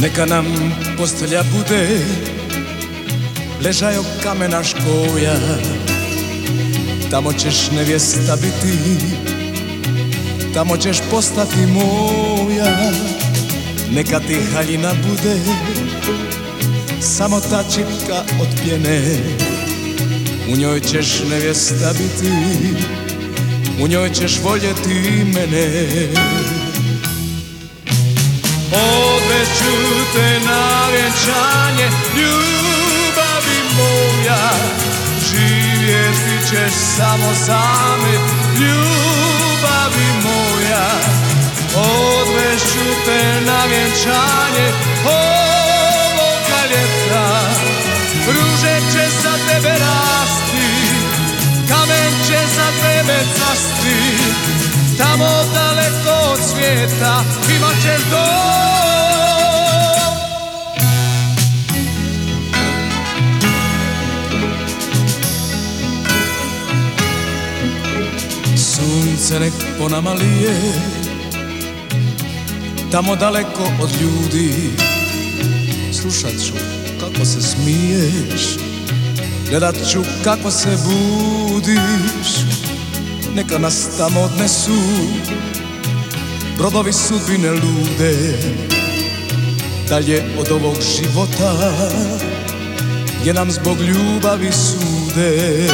Neka nam postelja bude ležajo kamena škoja, tamo ćeš nevjesta biti, tamo ćeš postati moja. Neka ti haljina bude samo ta čipka od pjene, u njoj ćeš nevjesta biti, u njoj ćeš voljeti mene. Odveću te na vjenčanje, ljubavi moja, živjeti ćeš samo za me, ljubavi moja. Odveću te na vjenčanje ovoga ljeta, ruže će za tebe rasti, kamen će za tebe cvasti, tamo daleko od svijeta imat ćeš dom. Sunce nek po nama lije, tamo daleko od ljudi. Slušat ću kako se smiješ, gledat ću kako se budiš. Neka nas tamo odnesu brodovi sudbine lude, dalje od ovog života gdje nam zbog ljubavi sude.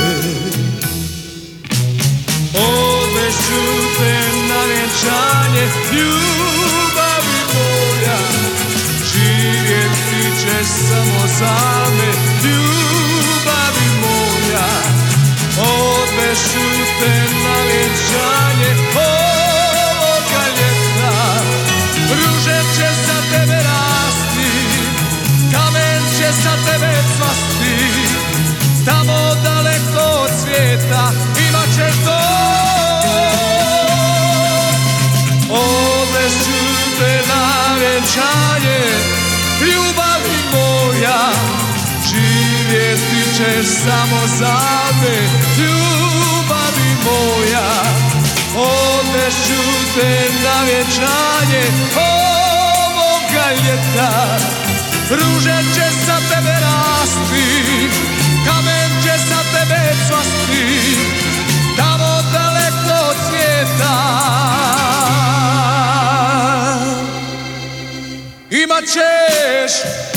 Odveću te na vjenčanje, ljubavi moja, živjeti ćeš samo za me, ljubavi moja. Odveću te na vjenčanje ovoga ljeta, ruže će za tebe rasti, kamen će za tebe cvasti, tamo daleko od svijeta imat ćeš dom. Odveću te na vjenčanje, ljubavi moja, živjeti ćeš samo za me, ljubavi moja. Odveću te na vjenčanje ovoga ljeta, ruže će za tebe rasti, kamen će za tebe cvasti, tamo daleko od svijeta imat ćeš